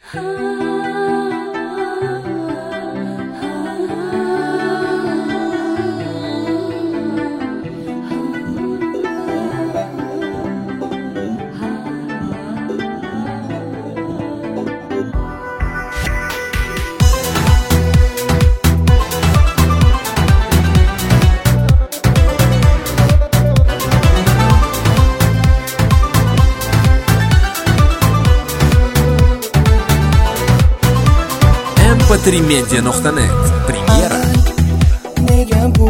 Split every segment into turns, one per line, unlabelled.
mp3media.net Premyera.
Nega bu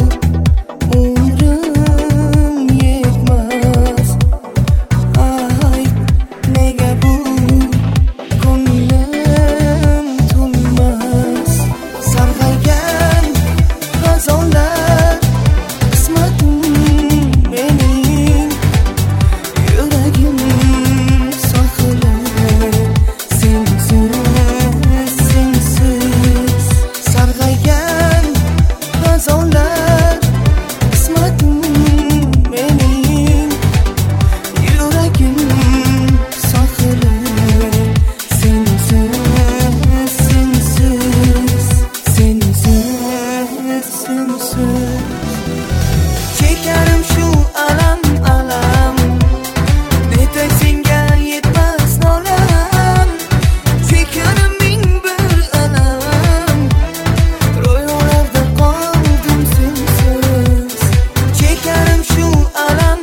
umrim yetmas, ay nega bu ko'nglim to'lmas, sarg'aygan xazonlar qismatim mening, yuragim sohili sensiz. Sarg'aygan xazonlar qismatim mening, yuragim sohili sensiz, chekarim shu alam netay senga yetmas nolam, chekarim ming bir alam, ro'yolarda qoldim sensiz. Chekarim shu alam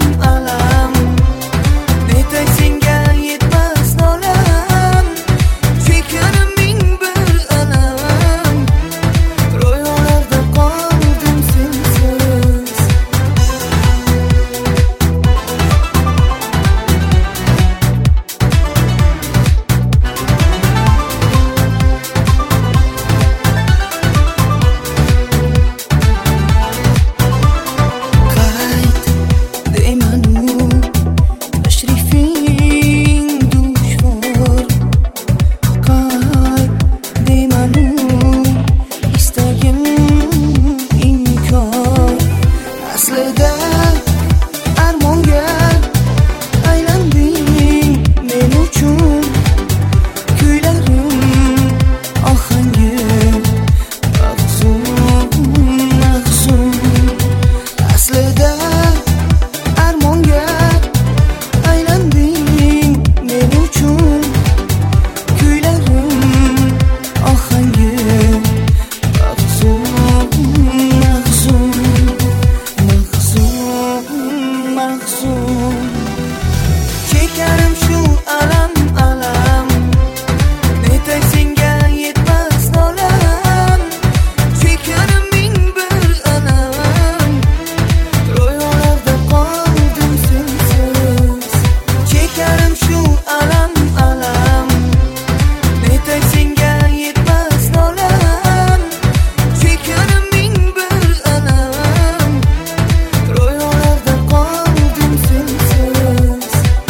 netay senga yetmas nolam, chekarim ming bir alam, ro'yolarda qoldim sensiz. Qayt deymanu tashrifing dushvor, qayt deymanu istagim inkor, aslida armonga aylanding men uchun, kuylarim ohangi mahzun, aslida armonga aylanding men uchun, kuylarim ohangi mahzun. Chekarim shu alam netay senga yetmas nolam, chekarim ming bir alam, ro'yolarda qoldim sensiz. Chekarim shu alam netay senga yetmas nolam, chekarim ming bir alam, ro'yolarda qoldim sensiz.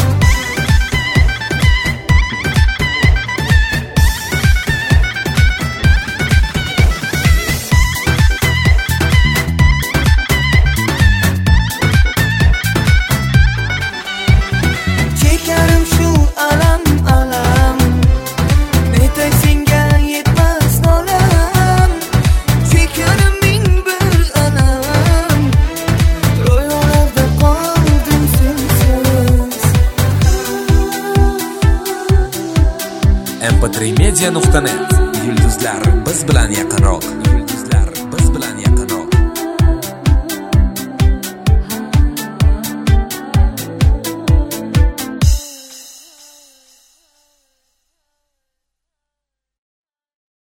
Chekarim shu alam netay senga yetmas nolam, chekarim ming bir alam, ro'yolarda qoldim sensiz.
mp3media.net. Yulduzlar biz bilan yaqinroq.